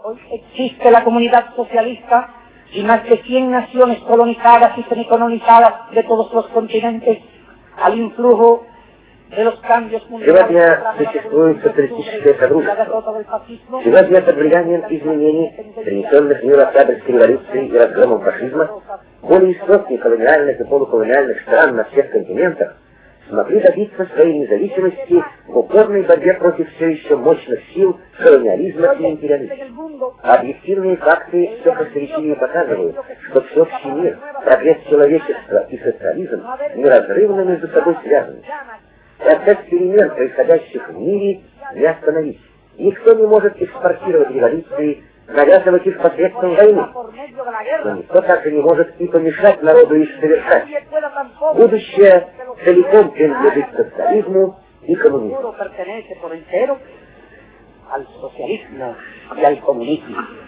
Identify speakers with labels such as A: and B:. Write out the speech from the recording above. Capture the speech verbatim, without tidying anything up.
A: Hoy existe la comunidad socialista y más de cien naciones colonizadas y semicolonizadas de todos los continentes al influjo de los cambios mundiales.
B: Сегодня существует социалистическое содружество. Сегодня под влиянием изменений, принесенных миру Октябрьской революции и разгромом фашизма, более сотни колониальных и полуколониальных стран на всех континентах смогли добиться своей независимости в упорной борьбе против все еще мощных сил колониализма и империализма. А объективные факты все красноречивее показывают, что всеобщий мир, прогресс человечества и социализм неразрывно между собой связаны. Процесс перемен, происходящих в мире, не остановить. Никто не может экспортировать революции, навязывать их посредством войны. Но никто также не может и помешать народу их совершать. Будущее целиком принадлежит социализму и коммунизму.